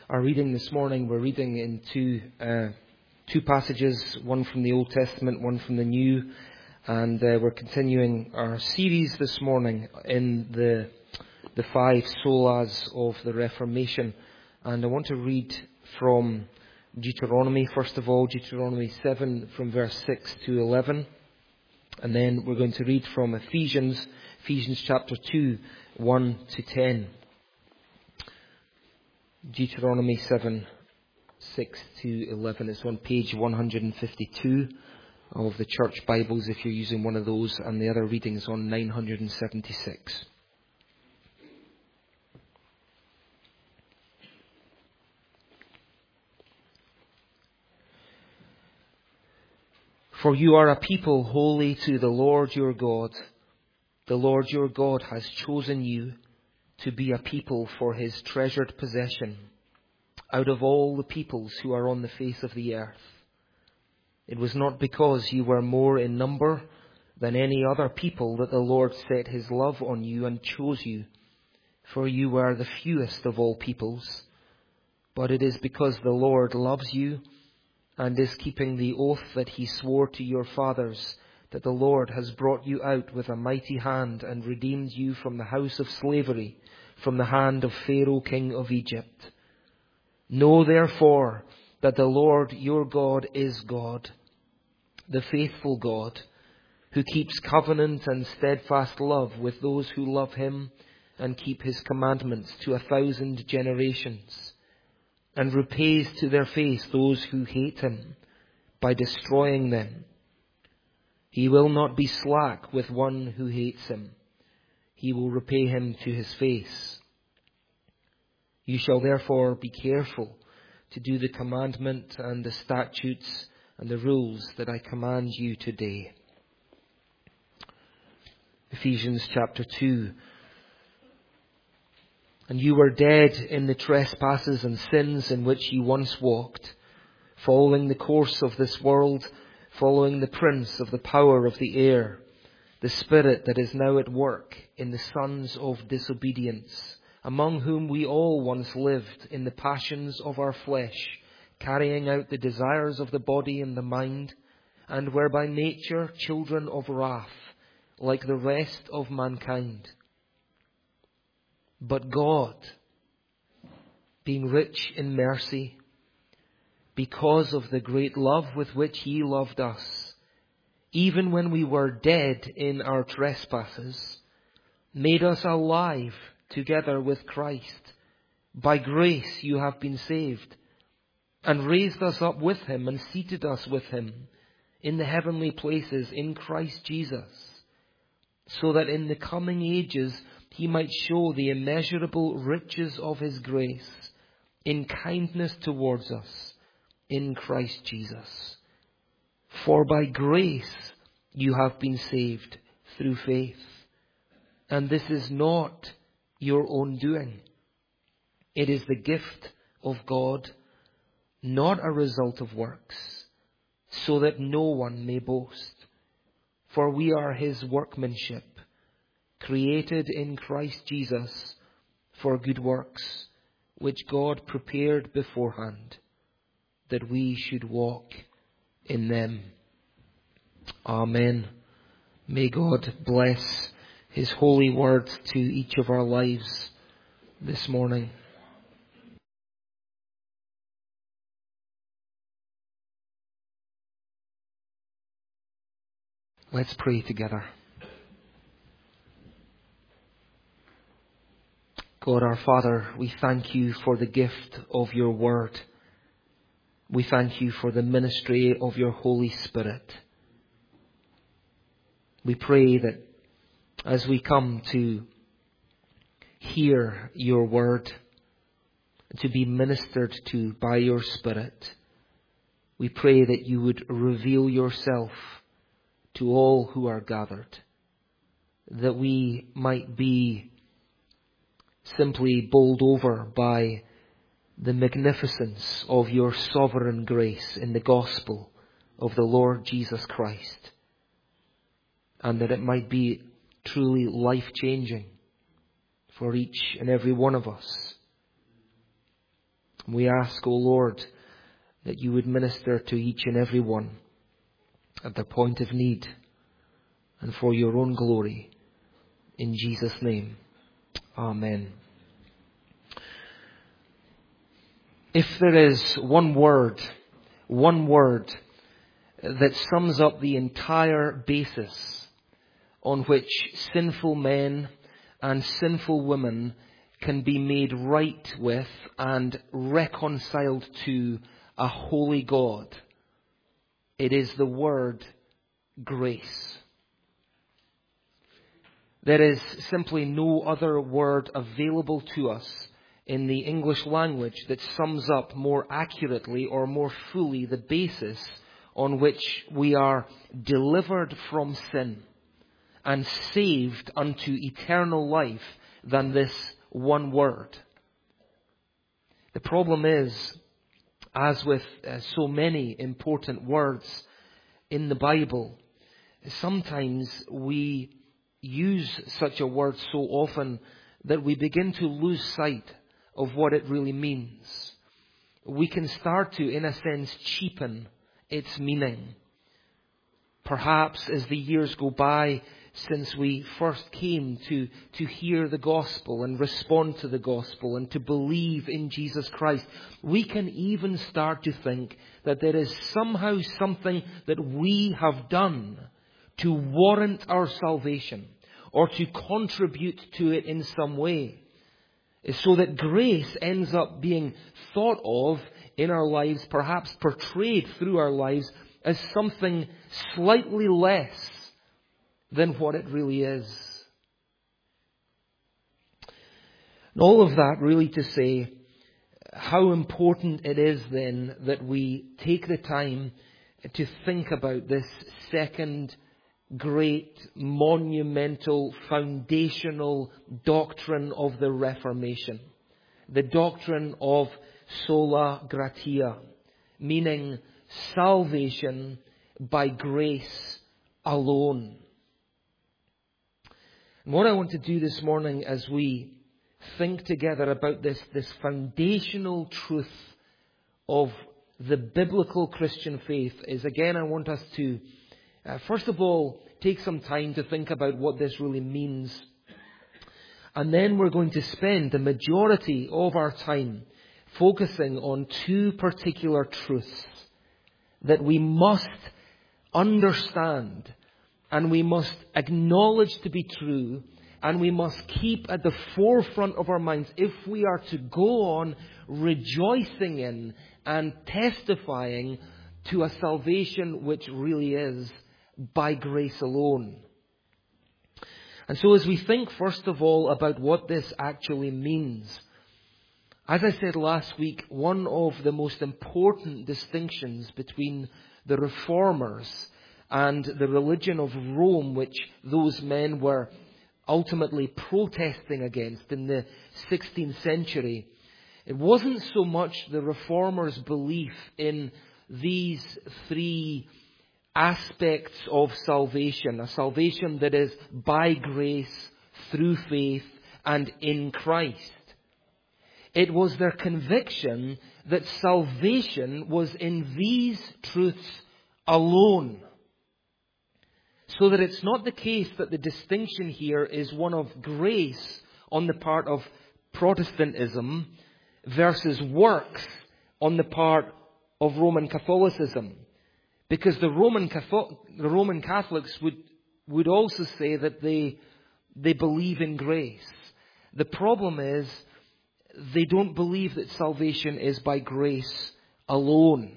Our reading this morning, we're reading in two passages, one from the Old Testament, one from the New, and we're continuing our series this morning in the five solas of the Reformation. And I want to read from Deuteronomy, first of all, Deuteronomy 7 from verse 6 to 11. And then we're going to read from Ephesians chapter 2, 1 to 10. Deuteronomy 7, 6 to 11. It's on page 152 of the church Bibles if you're using one of those, and the other reading is on 976. For you are a people holy to the Lord your God. The Lord your God has chosen you to be a people for his treasured possession out of all the peoples who are on the face of the earth. It was not because you were more in number than any other people that the Lord set his love on you and chose you, for you were the fewest of all peoples. But it is because the Lord loves you and is keeping the oath that he swore to your fathers, that the Lord has brought you out with a mighty hand and redeemed you from the house of slavery, from the hand of Pharaoh, king of Egypt. Know therefore that the Lord your God is God, the faithful God, who keeps covenant and steadfast love with those who love him and keep his commandments to 1,000 generations, and repays to their face those who hate him by destroying them. He will not be slack with one who hates him. He will repay him to his face. You shall therefore be careful to do the commandment and the statutes and the rules that I command you today. Ephesians chapter 2. And you were dead in the trespasses and sins in which you once walked, following the course of this world, following the prince of the power of the air, the spirit that is now at work in the sons of disobedience, among whom we all once lived in the passions of our flesh, carrying out the desires of the body and the mind, and were by nature children of wrath, like the rest of mankind. But God, being rich in mercy, because of the great love with which he loved us, even when we were dead in our trespasses, made us alive together with Christ. By grace you have been saved, and raised us up with him and seated us with him in the heavenly places in Christ Jesus, so that in the coming ages he might show the immeasurable riches of his grace in kindness towards us in Christ Jesus. For by grace you have been saved through faith. And this is not your own doing. It is the gift of God, not a result of works, so that no one may boast. For we are his workmanship, created in Christ Jesus for good works, which God prepared beforehand, that we should walk in them. Amen. May God bless his holy word to each of our lives this morning. Let's pray together. God our Father, we thank you for the gift of your word. We thank you for the ministry of your Holy Spirit. We pray that as we come to hear your word, to be ministered to by your Spirit, we pray that you would reveal yourself to all who are gathered, that we might be simply bowled over by the magnificence of your sovereign grace in the gospel of the Lord Jesus Christ, and that it might be truly life-changing for each and every one of us. We ask, O Lord, that you would minister to each and every one at their point of need and for your own glory. In Jesus' name, amen. If there is one word that sums up the entire basis on which sinful men and sinful women can be made right with and reconciled to a holy God, it is the word grace. There is simply no other word available to us in the English language that sums up more accurately or more fully the basis on which we are delivered from sin and saved unto eternal life than this one word. The problem is, as with so many important words in the Bible, sometimes we use such a word so often that we begin to lose sight of what it really means. We can start to, in a sense, cheapen its meaning. Perhaps as the years go by since we first came to hear the gospel and respond to the gospel and to believe in Jesus Christ, we can even start to think that there is somehow something that we have done to warrant our salvation or to contribute to it in some way, so that grace ends up being thought of in our lives, perhaps portrayed through our lives, as something slightly less than what it really is. And all of that really to say how important it is then that we take the time to think about this second great, monumental, foundational doctrine of the Reformation. The doctrine of sola gratia, meaning salvation by grace alone. And what I want to do this morning as we think together about this foundational truth of the biblical Christian faith is, again, I want us to first of all, take some time to think about what this really means. And then we're going to spend the majority of our time focusing on two particular truths that we must understand and we must acknowledge to be true and we must keep at the forefront of our minds if we are to go on rejoicing in and testifying to a salvation which really is by grace alone. And so as we think first of all about what this actually means, as I said last week, one of the most important distinctions between the Reformers and the religion of Rome, which those men were ultimately protesting against in the 16th century, it wasn't so much the Reformers' belief in these three aspects of salvation, a salvation that is by grace, through faith, and in Christ. It was their conviction that salvation was in these truths alone. So that it's not the case that the distinction here is one of grace on the part of Protestantism versus works on the part of Roman Catholicism. Because the Roman Catholics would also say that they believe in grace. The problem is they don't believe that salvation is by grace alone.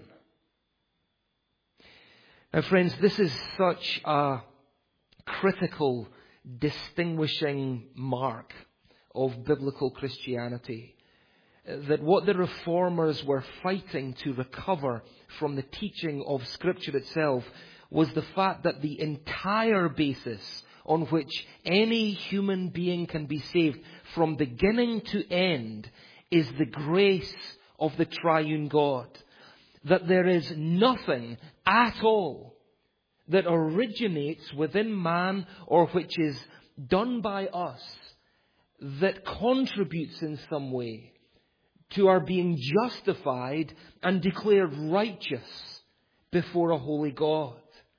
Now, friends, this is such a critical, distinguishing mark of biblical Christianity, that what the Reformers were fighting to recover from the teaching of Scripture itself was the fact that the entire basis on which any human being can be saved from beginning to end is the grace of the triune God. That there is nothing at all that originates within man or which is done by us that contributes in some way to our being justified and declared righteous before a holy God.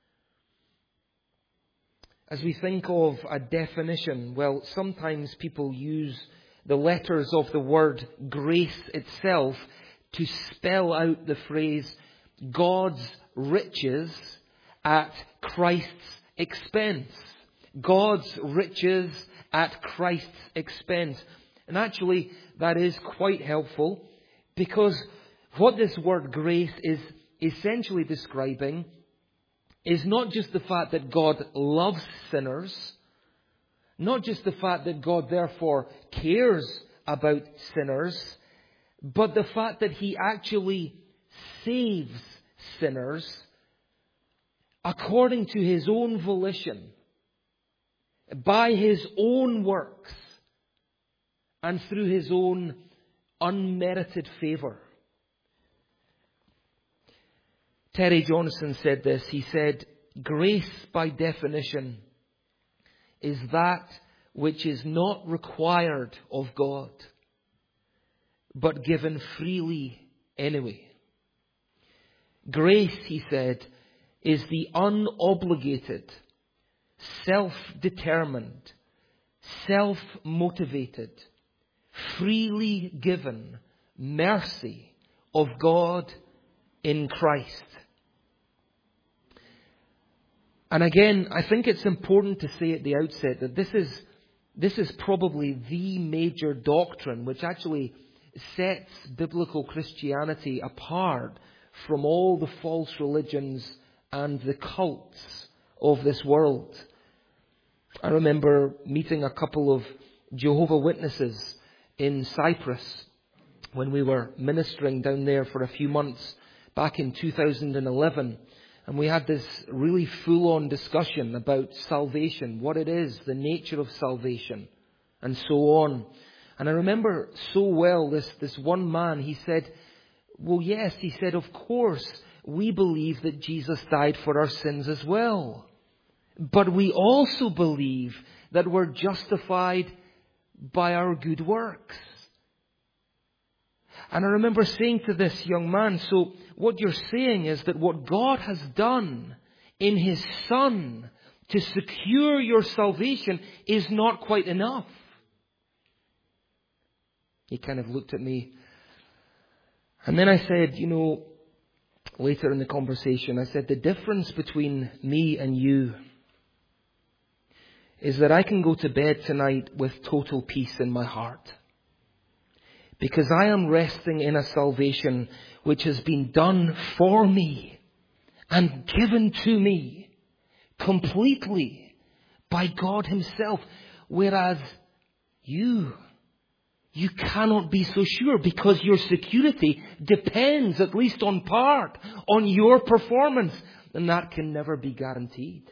As we think of a definition, well, sometimes people use the letters of the word grace itself to spell out the phrase God's riches at Christ's expense. God's riches at Christ's expense. And actually, that is quite helpful, because what this word grace is essentially describing is not just the fact that God loves sinners, not just the fact that God therefore cares about sinners, but the fact that He actually saves sinners according to His own volition, by His own works, and through His own unmerited favour. Terry Johnson said this. He said, grace by definition is that which is not required of God, but given freely anyway. Grace, he said, is the unobligated, self-determined, self-motivated, freely given mercy of God in Christ. And again, I think it's important to say at the outset that this is probably the major doctrine which actually sets biblical Christianity apart from all the false religions and the cults of this world. I remember meeting a couple of Jehovah's Witnesses in Cyprus when we were ministering down there for a few months back in 2011. And we had this really full-on discussion about salvation, what it is, the nature of salvation, and so on. And I remember so well this one man, he said, well, yes, he said, of course, we believe that Jesus died for our sins as well. But we also believe that we're justified by our good works. And I remember saying to this young man, so what you're saying is that what God has done in His Son to secure your salvation is not quite enough. He kind of looked at me. And then I said, later in the conversation, I said, the difference between me and you is that I can go to bed tonight with total peace in my heart. Because I am resting in a salvation which has been done for me and given to me completely by God Himself. Whereas you cannot be so sure, because your security depends, at least on part, on your performance. And that can never be guaranteed.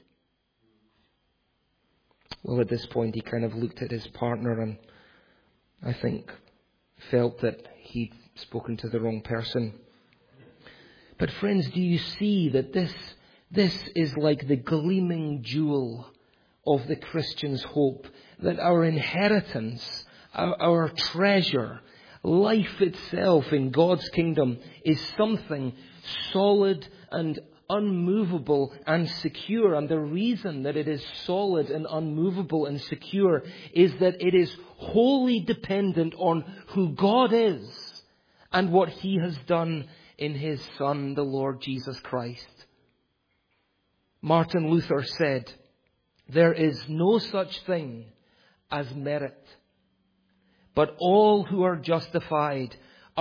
Well, at this point, he kind of looked at his partner and I think felt that he'd spoken to the wrong person. But friends, do you see that this is like the gleaming jewel of the Christian's hope, that our inheritance, our treasure, life itself in God's kingdom is something solid and unmovable and secure. And the reason that it is solid and unmovable and secure is that it is wholly dependent on who God is and what He has done in His Son, the Lord Jesus Christ. Martin Luther said, there is no such thing as merit, but all who are justified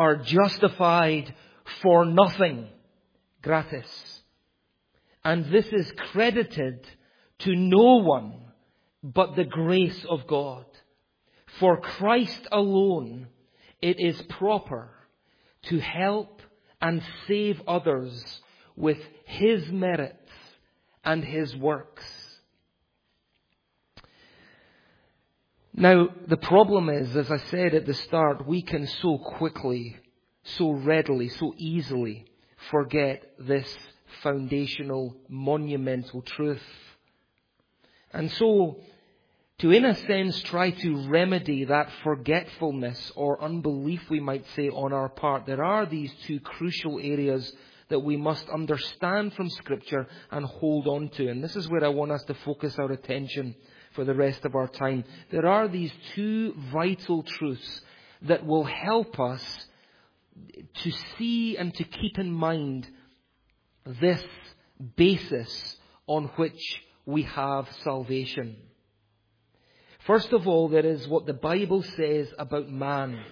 for nothing, gratis. And this is credited to no one but the grace of God. For Christ alone, it is proper to help and save others with His merits and His works. Now, the problem is, as I said at the start, we can so quickly, so readily, so easily forget this foundational, monumental truth. And so, to, in a sense, try to remedy that forgetfulness or unbelief, we might say, on our part, there are these two crucial areas that we must understand from Scripture and hold on to. And this is where I want us to focus our attention for the rest of our time. There are these two vital truths that will help us to see and to keep in mind this basis on which we have salvation. First of all, there is what the Bible says about man.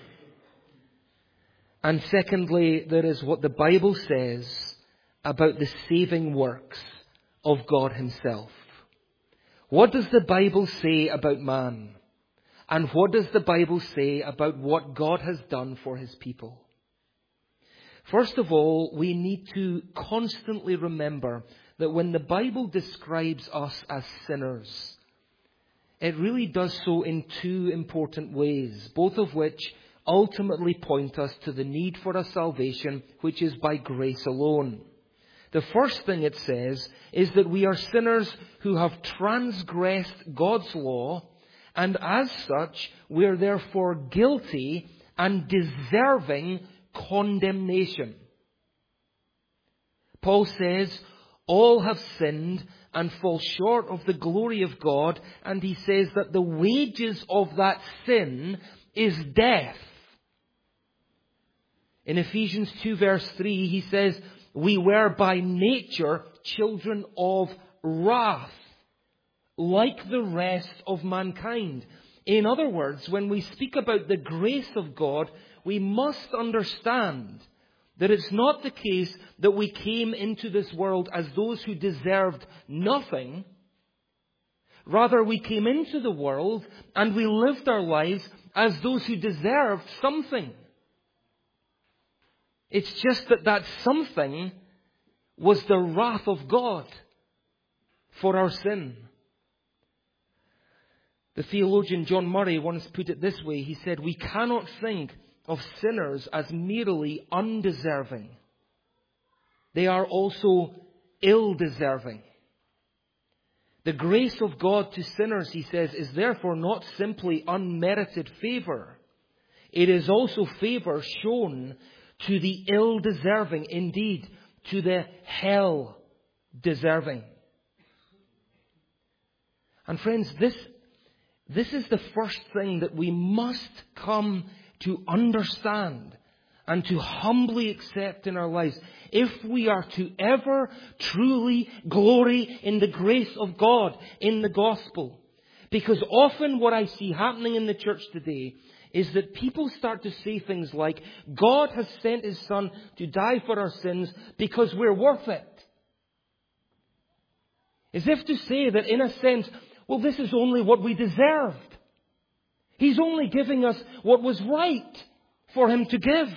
And secondly, there is what the Bible says about the saving works of God Himself. What does the Bible say about man? And what does the Bible say about what God has done for His people? First of all, we need to constantly remember that when the Bible describes us as sinners, it really does so in two important ways, both of which ultimately point us to the need for a salvation which is by grace alone. The first thing it says is that we are sinners who have transgressed God's law, and as such, we are therefore guilty and deserving condemnation. Paul says, all have sinned and fall short of the glory of God, and he says that the wages of that sin is death. In Ephesians 2 verse 3, he says, we were by nature children of wrath, like the rest of mankind. In other words, when we speak about the grace of God, we must understand that it's not the case that we came into this world as those who deserved nothing. Rather, we came into the world and we lived our lives as those who deserved something. It's just that something was the wrath of God for our sin. The theologian John Murray once put it this way. He said, we cannot think of sinners as merely undeserving. They are also ill-deserving. The grace of God to sinners, he says, is therefore not simply unmerited favor. It is also favor shown to the ill-deserving, indeed, to the hell-deserving. And friends, this is the first thing that we must come to understand and to humbly accept in our lives. If we are to ever truly glory in the grace of God in the gospel. Because often what I see happening in the church today is that people start to say things like, God has sent His Son to die for our sins because we're worth it. As if to say that in a sense, well, this is only what we deserved. He's only giving us what was right for Him to give.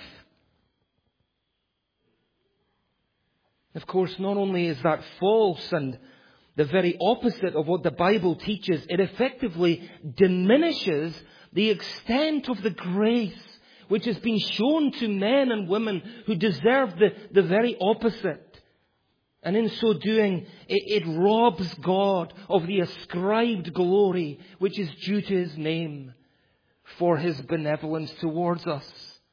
Of course, not only is that false and the very opposite of what the Bible teaches, it effectively diminishes the extent of the grace which has been shown to men and women who deserve the very opposite. And in so doing, it robs God of the ascribed glory which is due to His name for His benevolence towards us.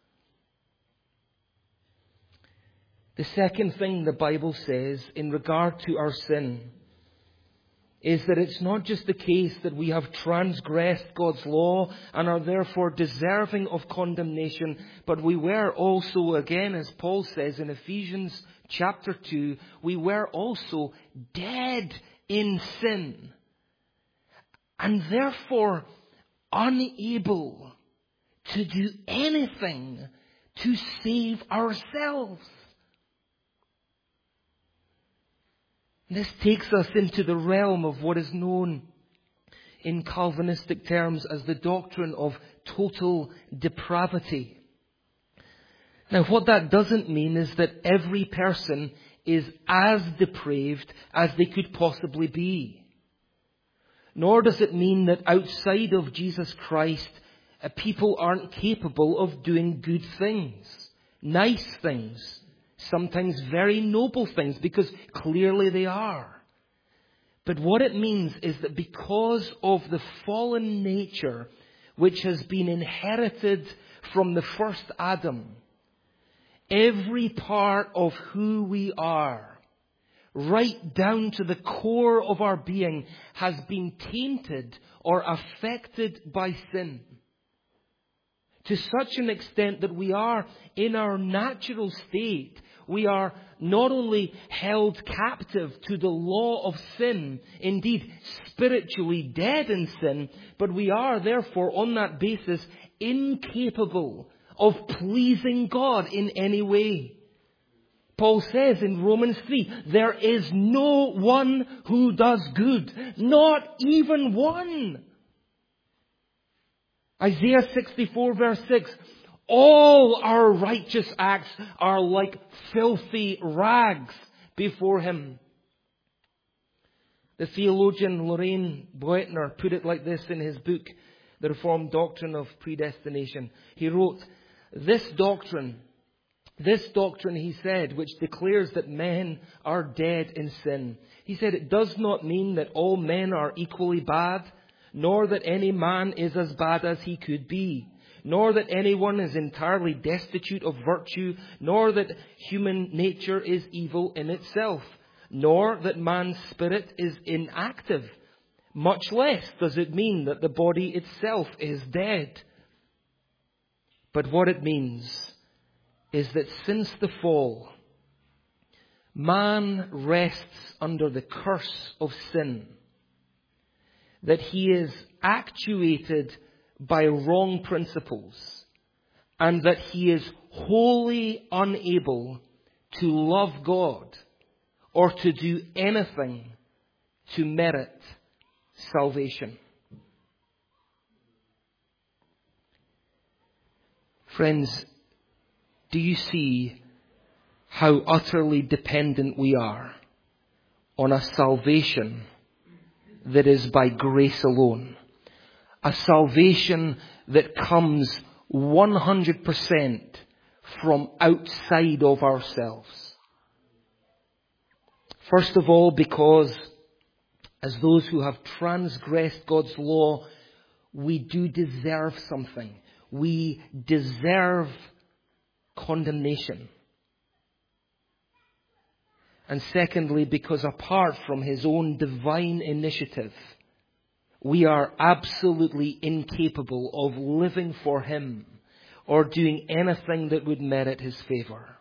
The second thing the Bible says in regard to our sin is that it's not just the case that we have transgressed God's law and are therefore deserving of condemnation, but we were also, again, as Paul says in Ephesians chapter 2, we were also dead in sin and therefore unable to do anything to save ourselves. This takes us into the realm of what is known in Calvinistic terms as the doctrine of total depravity. Now, what that doesn't mean is that every person is as depraved as they could possibly be. Nor does it mean that outside of Jesus Christ, people aren't capable of doing good things, nice things, sometimes very noble things, because clearly they are. But what it means is that because of the fallen nature which has been inherited from the first Adam, every part of who we are, right down to the core of our being, has been tainted or affected by sin. To such an extent that we are, in our natural state, we are not only held captive to the law of sin, indeed spiritually dead in sin, but we are therefore on that basis incapable of pleasing God in any way. Paul says in Romans 3, there is no one who does good, not even one. Isaiah 64 verse 6, all our righteous acts are like filthy rags before Him. The theologian Loraine Boettner put it like this in his book, The Reformed Doctrine of Predestination. He wrote, This doctrine, he said, which declares that men are dead in sin. He said, it does not mean that all men are equally bad, nor that any man is as bad as he could be, nor that anyone is entirely destitute of virtue, nor that human nature is evil in itself, nor that man's spirit is inactive. Much less does it mean that the body itself is dead. But what it means is that since the fall, man rests under the curse of sin, that he is actuated by wrong principles, and that he is wholly unable to love God or to do anything to merit salvation. Friends, do you see how utterly dependent we are on a salvation that is by grace alone? A salvation that comes 100% from outside of ourselves. First of all, because as those who have transgressed God's law, we do deserve something. We deserve condemnation. And secondly, because apart from His own divine initiative, we are absolutely incapable of living for Him or doing anything that would merit His favor.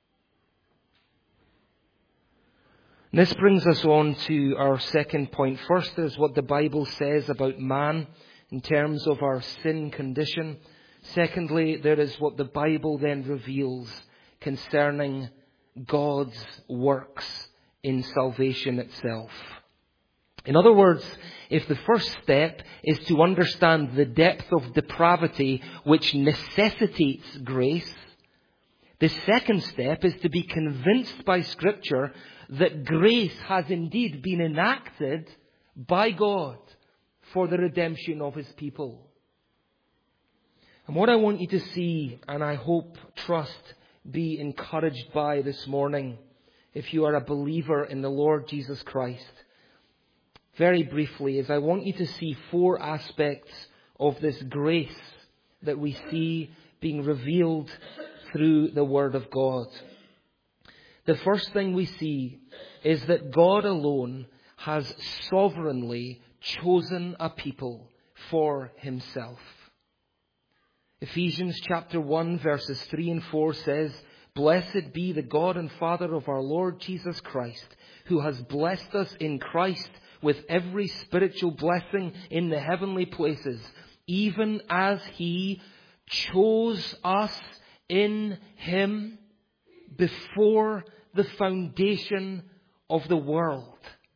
This brings us on to our second point. First is what the Bible says about man in terms of our sin condition. Secondly, there is what the Bible then reveals concerning God's works in salvation itself. In other words, if the first step is to understand the depth of depravity which necessitates grace, the second step is to be convinced by Scripture that grace has indeed been enacted by God for the redemption of His people. And what I want you to see, and I hope, trust, be encouraged by this morning, if you are a believer in the Lord Jesus Christ, very briefly, is I want you to see four aspects of this grace that we see being revealed through the Word of God. The first thing we see is that God alone has sovereignly chosen a people for Himself. Ephesians chapter 1 verses 3 and 4 says, Blessed be the God and Father of our Lord Jesus Christ, who has blessed us in Christ with every spiritual blessing in the heavenly places, even as He chose us in Him before the foundation of the world.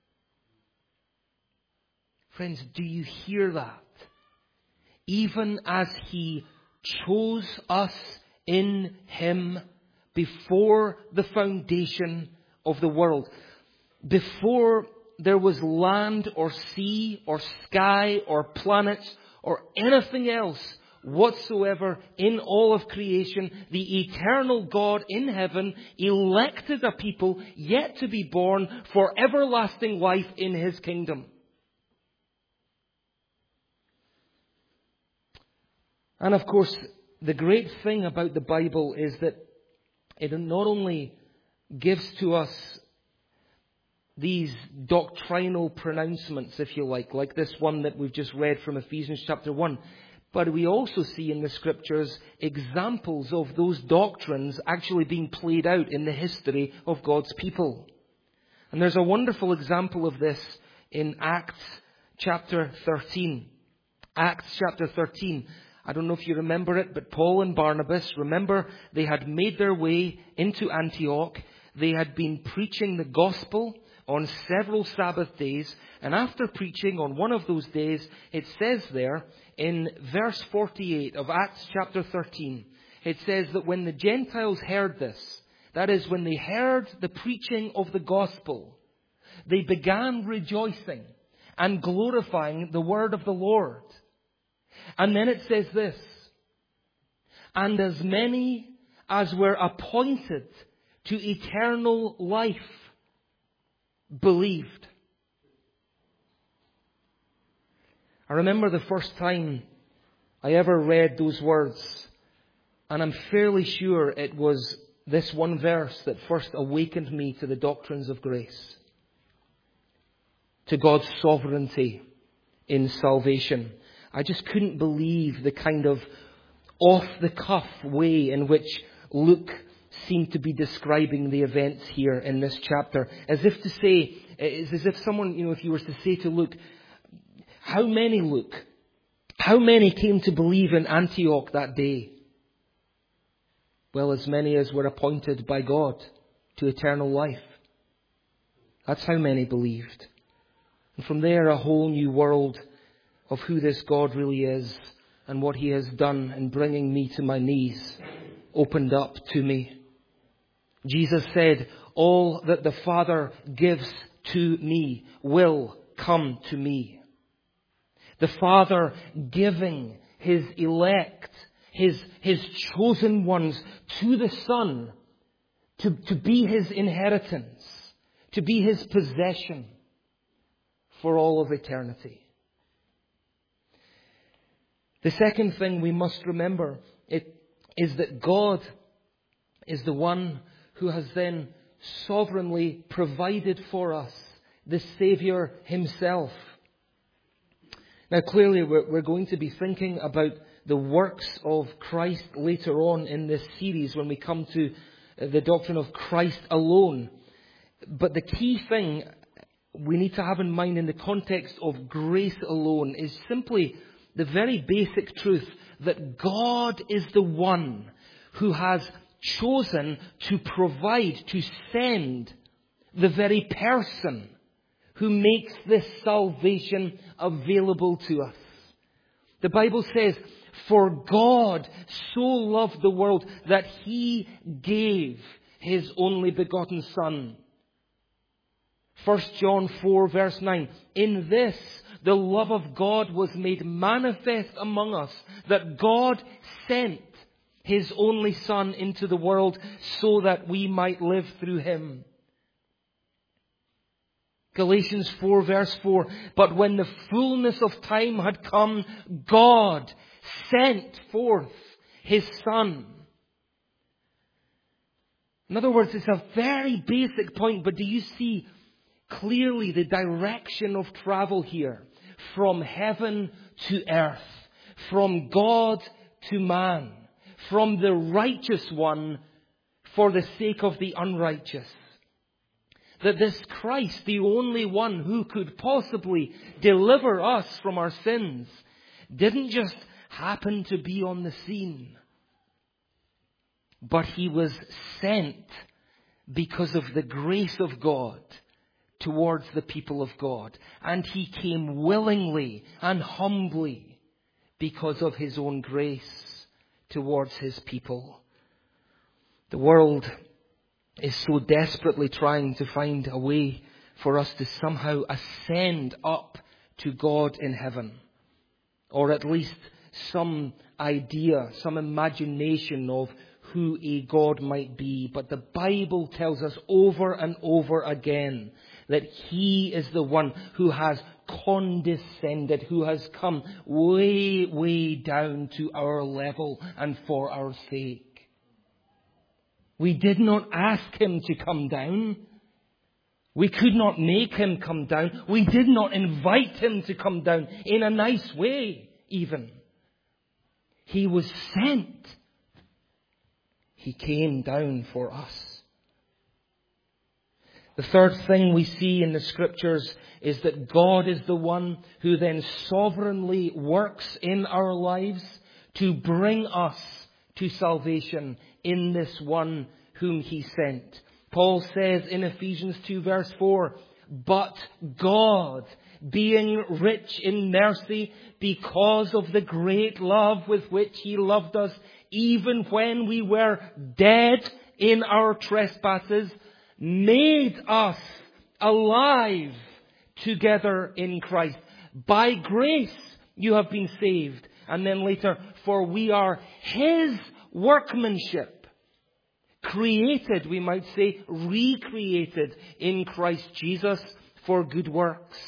Friends, do you hear that? Even as He chose us in Him before the foundation of the world. Before there was land or sea or sky or planets or anything else whatsoever in all of creation, the eternal God in heaven elected a people yet to be born for everlasting life in His kingdom. And of course, the great thing about the Bible is that it not only gives to us these doctrinal pronouncements, if you like this one that we've just read from Ephesians chapter 1, but we also see in the Scriptures examples of those doctrines actually being played out in the history of God's people. And there's a wonderful example of this in Acts chapter 13. Acts chapter 13. I don't know if you remember it, but Paul and Barnabas, remember, they had made their way into Antioch. They had been preaching the gospel on several Sabbath days. And after preaching on one of those days, it says there in verse 48 of Acts chapter 13, it says that when the Gentiles heard this, that is, when they heard the preaching of the gospel, they began rejoicing and glorifying the word of the Lord. And then it says this, and as many as were appointed to eternal life believed. I remember the first time I ever read those words, and I'm fairly sure it was this one verse that first awakened me to the doctrines of grace, to God's sovereignty in salvation. I just couldn't believe the kind of off-the-cuff way in which Luke seemed to be describing the events here in this chapter. As if to say, it's as if someone, if you were to say to Luke, how many, Luke? How many came to believe in Antioch that day? Well, as many as were appointed by God to eternal life. That's how many believed. And from there, a whole new world of who this God really is and what He has done in bringing me to my knees opened up to me. Jesus said, all that the Father gives to me will come to me. The Father giving His elect, His chosen ones to the Son to be His inheritance, to be His possession for all of eternity. The second thing we must remember is that God is the one who has then sovereignly provided for us the Saviour Himself. Now clearly we're going to be thinking about the works of Christ later on in this series when we come to the doctrine of Christ alone. But the key thing we need to have in mind in the context of grace alone is simply the very basic truth that God is the one who has chosen to provide, to send the very person who makes this salvation available to us. The Bible says, for God so loved the world that He gave His only begotten Son. 1 John 4 verse 9. In this, the love of God was made manifest among us, that God sent His only Son into the world so that we might live through Him. Galatians 4 verse 4. But when the fullness of time had come, God sent forth His Son. In other words, it's a very basic point, but do you see clearly the direction of travel here? From heaven to earth. From God to man. From the righteous one for the sake of the unrighteous. That this Christ, the only one who could possibly deliver us from our sins, didn't just happen to be on the scene. But He was sent because of the grace of God towards the people of God. And He came willingly and humbly because of His own grace towards His people. The world is so desperately trying to find a way for us to somehow ascend up to God in heaven. Or at least some idea, some imagination of who a God might be. But the Bible tells us over and over again that He is the one who has condescended, who has come way, way down to our level and for our sake. We did not ask Him to come down. We could not make Him come down. We did not invite Him to come down in a nice way, even. He was sent. He came down for us. The third thing we see in the Scriptures is that God is the one who then sovereignly works in our lives to bring us to salvation in this one whom He sent. Paul says in Ephesians 2 verse 4, "But God, being rich in mercy, because of the great love with which He loved us, even when we were dead in our trespasses, made us alive together in Christ. By grace you have been saved." And then later, "For we are His workmanship, created," we might say, recreated in Christ Jesus for good works.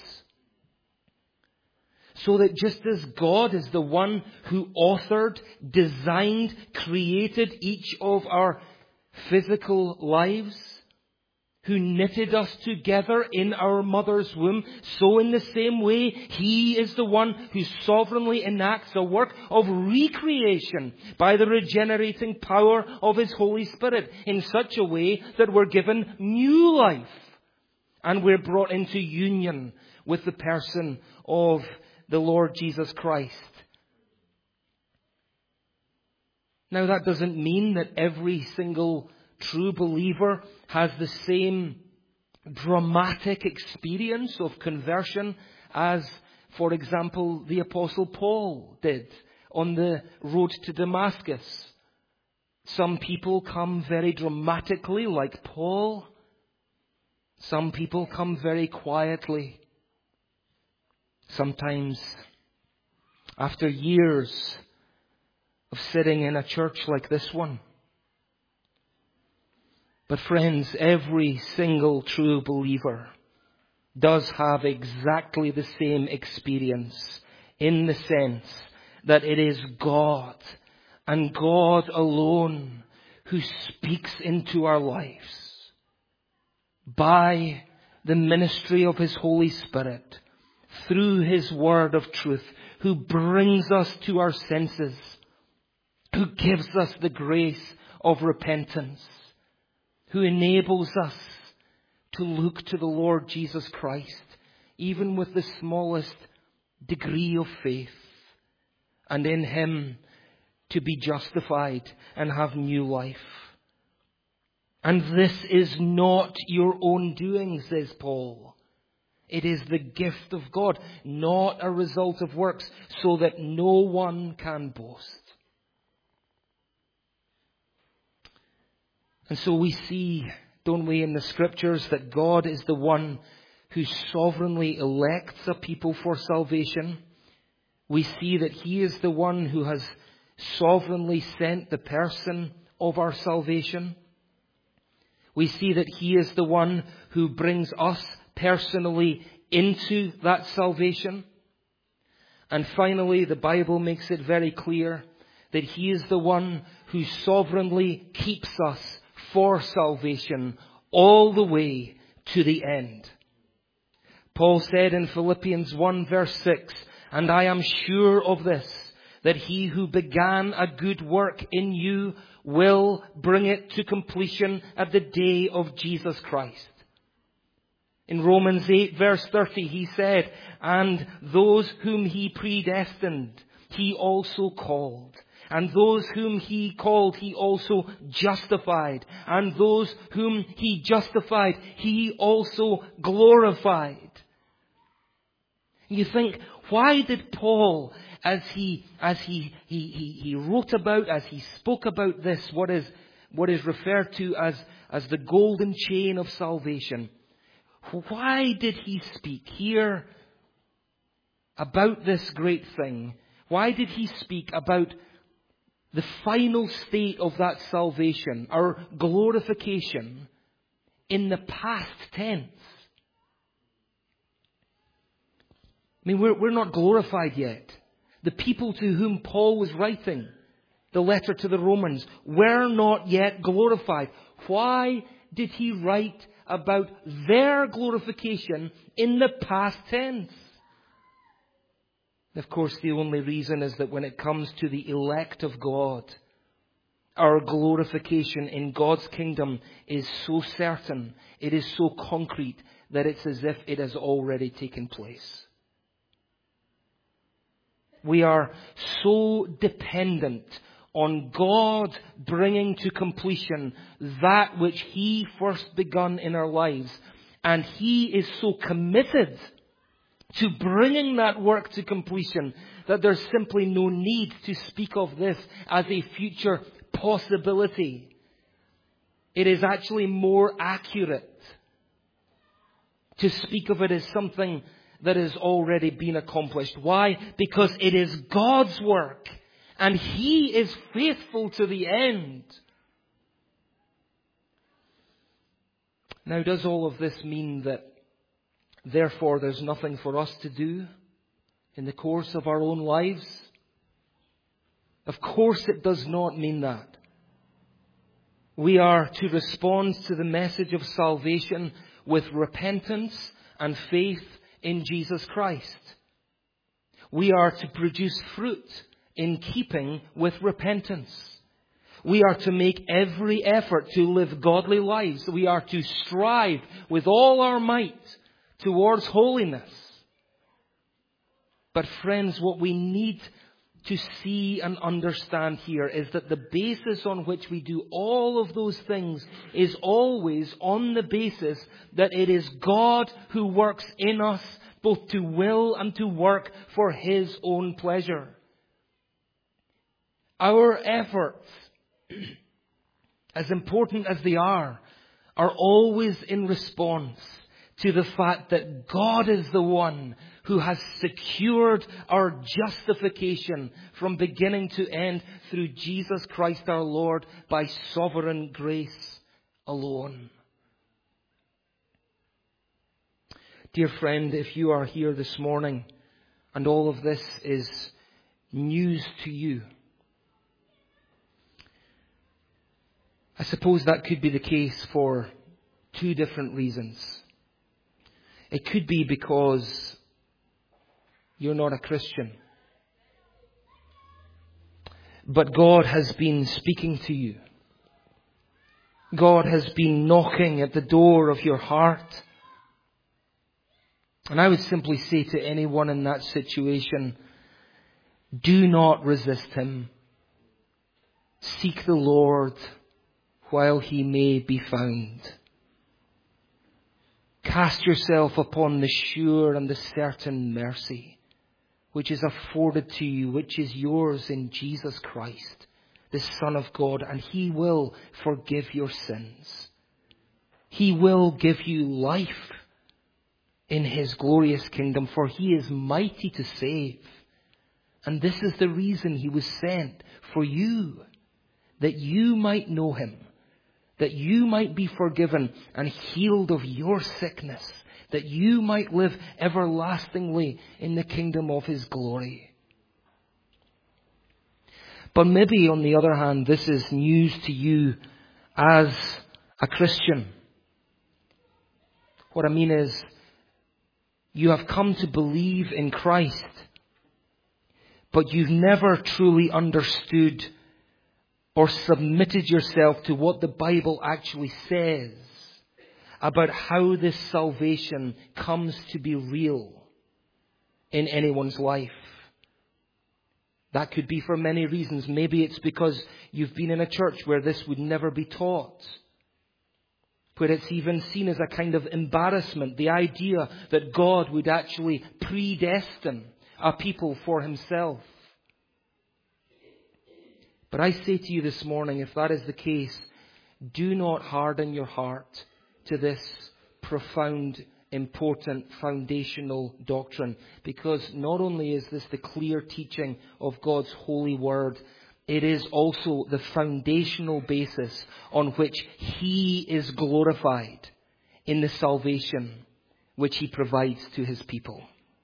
So that just as God is the one who authored, designed, created each of our physical lives, who knitted us together in our mother's womb, so in the same way, He is the one who sovereignly enacts a work of recreation by the regenerating power of His Holy Spirit in such a way that we're given new life and we're brought into union with the person of the Lord Jesus Christ. Now, that doesn't mean that every single true believer has the same dramatic experience of conversion as, for example, the Apostle Paul did on the road to Damascus. Some people come very dramatically, like Paul. Some people come very quietly. Sometimes, after years of sitting in a church like this one. But friends, every single true believer does have exactly the same experience, in the sense that it is God and God alone who speaks into our lives by the ministry of His Holy Spirit, through His word of truth, who brings us to our senses, who gives us the grace of repentance, who enables us to look to the Lord Jesus Christ, even with the smallest degree of faith, and in Him to be justified and have new life. And this is not your own doing, says Paul. It is the gift of God, not a result of works, so that no one can boast. And so we see, don't we, in the Scriptures that God is the one who sovereignly elects a people for salvation. We see that He is the one who has sovereignly sent the person of our salvation. We see that He is the one who brings us personally into that salvation. And finally, the Bible makes it very clear that He is the one who sovereignly keeps us for salvation all the way to the end. Paul said in Philippians 1 verse 6, "And I am sure of this, that He who began a good work in you will bring it to completion at the day of Jesus Christ." In Romans 8 verse 30 he said, "And those whom He predestined, He also called. And those whom He called, He also justified. And those whom He justified, He also glorified." You think, why did Paul, as he wrote about, as he spoke about this, what is referred to as the golden chain of salvation, why did he speak here about this great thing? Why did he speak about the final state of that salvation, our glorification, in the past tense. I mean, we're not glorified yet. The people to whom Paul was writing the letter to the Romans were not yet glorified. Why did he write about their glorification in the past tense? Of course, the only reason is that when it comes to the elect of God, our glorification in God's kingdom is so certain, it is so concrete, that it's as if it has already taken place. We are so dependent on God bringing to completion that which He first begun in our lives. And He is so committed to bringing that work to completion that there's simply no need to speak of this as a future possibility. It is actually more accurate to speak of it as something that has already been accomplished. Why? Because it is God's work, and He is faithful to the end. Now, does all of this mean that therefore there's nothing for us to do in the course of our own lives? Of course it does not mean that. We are to respond to the message of salvation with repentance and faith in Jesus Christ. We are to produce fruit in keeping with repentance. We are to make every effort to live godly lives. We are to strive with all our might towards holiness. But friends, what we need to see and understand here is that the basis on which we do all of those things is always on the basis that it is God who works in us both to will and to work for His own pleasure. Our efforts, as important as they are always in response to the fact that God is the one who has secured our justification from beginning to end through Jesus Christ our Lord by sovereign grace alone. Dear friend, if you are here this morning and all of this is news to you, I suppose that could be the case for two different reasons. It could be because you're not a Christian, but God has been speaking to you. God has been knocking at the door of your heart. And I would simply say to anyone in that situation, do not resist Him. Seek the Lord while He may be found. Cast yourself upon the sure and the certain mercy which is afforded to you, which is yours in Jesus Christ, the Son of God, and He will forgive your sins. He will give you life in His glorious kingdom, for He is mighty to save. And this is the reason He was sent, for you, that you might know Him, that you might be forgiven and healed of your sickness, that you might live everlastingly in the kingdom of His glory. But maybe, on the other hand, this is news to you as a Christian. What I mean is, you have come to believe in Christ, but you've never truly understood or submitted yourself to what the Bible actually says about how this salvation comes to be real in anyone's life. That could be for many reasons. Maybe it's because you've been in a church where this would never be taught, where it's even seen as a kind of embarrassment, the idea that God would actually predestine a people for Himself. But I say to you this morning, if that is the case, do not harden your heart to this profound, important, foundational doctrine. Because not only is this the clear teaching of God's holy word, it is also the foundational basis on which He is glorified in the salvation which He provides to His people.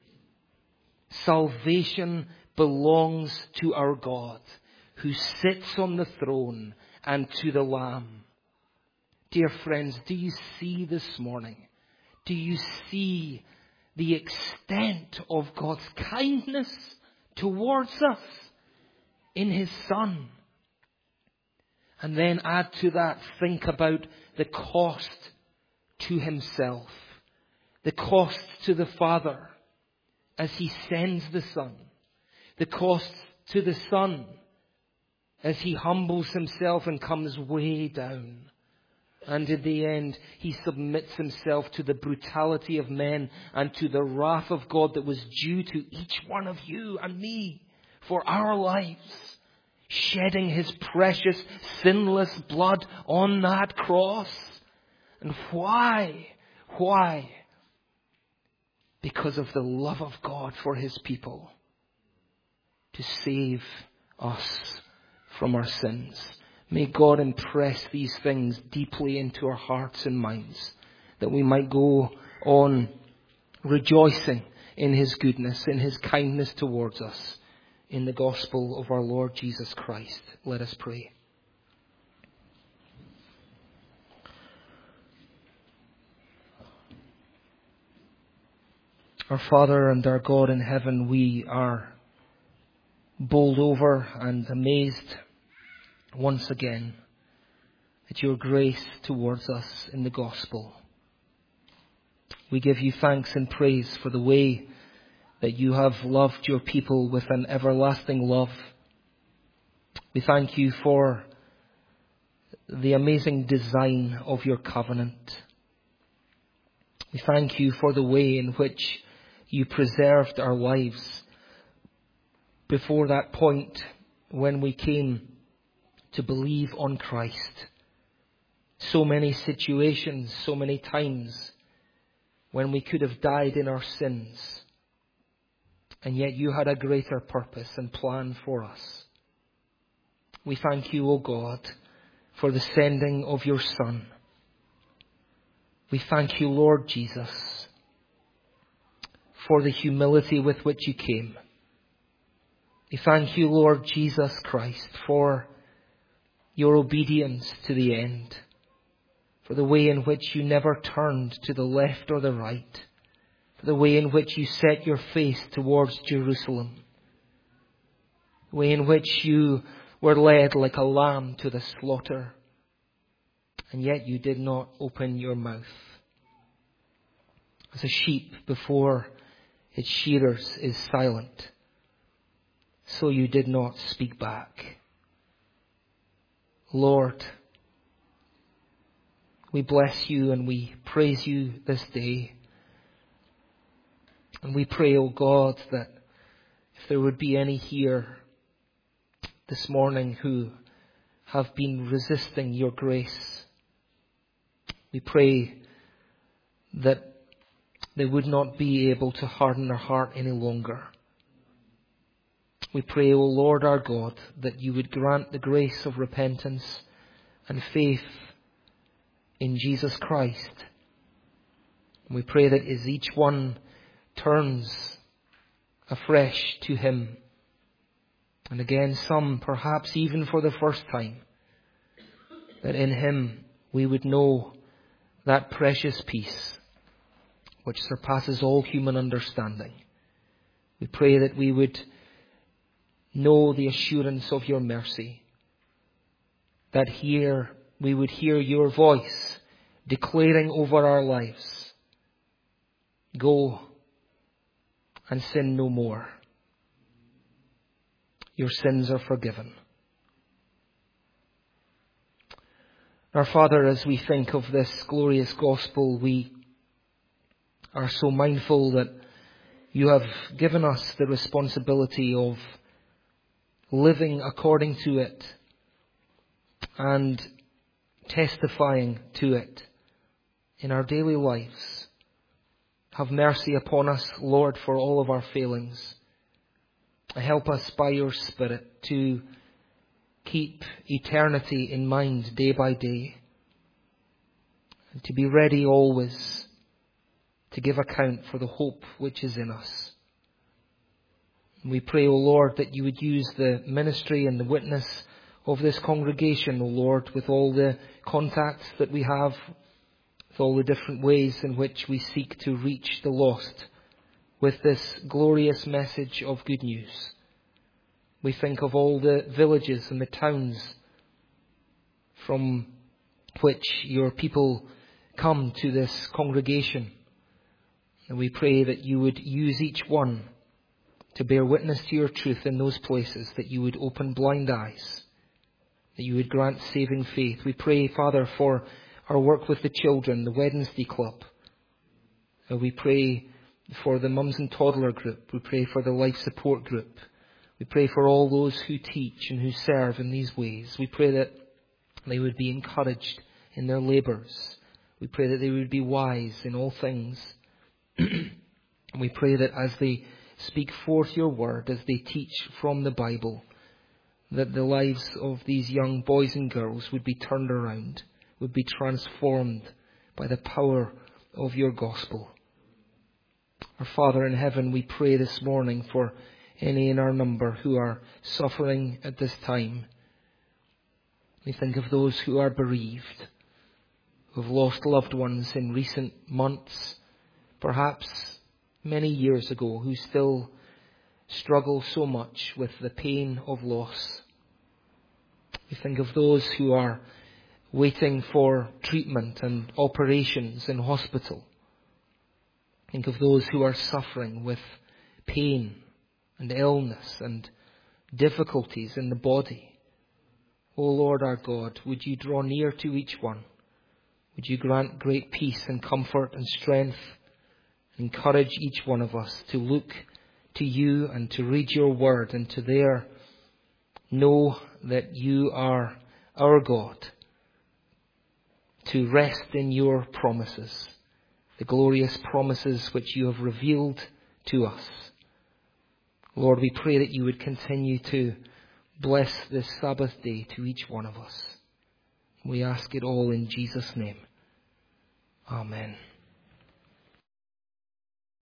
Salvation belongs to our God, who sits on the throne, and to the Lamb. Dear friends, do you see this morning? Do you see the extent of God's kindness towards us in His Son? And then add to that, think about the cost to Himself, the cost to the Father as He sends the Son, the cost to the Son as He humbles Himself and comes way down. And in the end, He submits Himself to the brutality of men and to the wrath of God that was due to each one of you and me for our lives, shedding His precious, sinless blood on that cross. And why? Why? Because of the love of God for His people, to save us from our sins. May God impress these things deeply into our hearts and minds, that we might go on rejoicing in His goodness, in His kindness towards us, in the gospel of our Lord Jesus Christ. Let us pray. Our Father and our God in heaven, we are bowled over and amazed once again at your grace towards us in the gospel. We give you thanks and praise for the way that you have loved your people with an everlasting love. We thank you for the amazing design of your covenant. We thank you for the way in which you preserved our lives before that point when we came to believe on Christ. So many situations, so many times when we could have died in our sins, and yet you had a greater purpose and plan for us. We thank you, O God, for the sending of your Son. We thank you, Lord Jesus, for the humility with which you came. We thank you, Lord Jesus Christ, for your obedience to the end, for the way in which you never turned to the left or the right, for the way in which you set your face towards Jerusalem, the way in which you were led like a lamb to the slaughter, and yet you did not open your mouth. As a sheep before its shearers is silent, so you did not speak back. Lord, we bless you and we praise you this day. And we pray, O God, that if there would be any here this morning who have been resisting your grace, we pray that they would not be able to harden their heart any longer. We pray, O Lord our God, that you would grant the grace of repentance and faith in Jesus Christ. We pray that as each one turns afresh to Him, and again some perhaps even for the first time, that in Him we would know that precious peace which surpasses all human understanding. We pray that we would know the assurance of your mercy, that here we would hear your voice declaring over our lives, go and sin no more. Your sins are forgiven. Our Father, as we think of this glorious gospel, we are so mindful that you have given us the responsibility of living according to it and testifying to it in our daily lives. Have mercy upon us, Lord, for all of our failings. Help us by your Spirit to keep eternity in mind day by day, and to be ready always to give account for the hope which is in us. And we pray, O Lord, that you would use the ministry and the witness of this congregation, O Lord, with all the contacts that we have, with all the different ways in which we seek to reach the lost with this glorious message of good news. We think of all the villages and the towns from which your people come to this congregation. And we pray that you would use each one to bear witness to your truth in those places, that you would open blind eyes, that you would grant saving faith. We pray, Father, for our work with the children, the Wednesday Club. We pray for the mums and toddler group. We pray for the life support group. We pray for all those who teach and who serve in these ways. We pray that they would be encouraged in their labours. We pray that they would be wise in all things. And we pray that as they speak forth your word, as they teach from the Bible, that the lives of these young boys and girls would be turned around, would be transformed by the power of your gospel. Our Father in heaven, we pray this morning for any in our number who are suffering at this time. We think of those who are bereaved, who have lost loved ones in recent months, perhaps many years ago, who still struggle so much with the pain of loss. We think of those who are waiting for treatment and operations in hospital. Think of those who are suffering with pain and illness and difficulties in the body. O Lord our God, would you draw near to each one? Would you grant great peace and comfort and strength? Encourage each one of us to look to you and to read your word, and to there know that you are our God, to rest in your promises, the glorious promises which you have revealed to us. Lord, we pray that you would continue to bless this Sabbath day to each one of us. We ask it all in Jesus' name. Amen.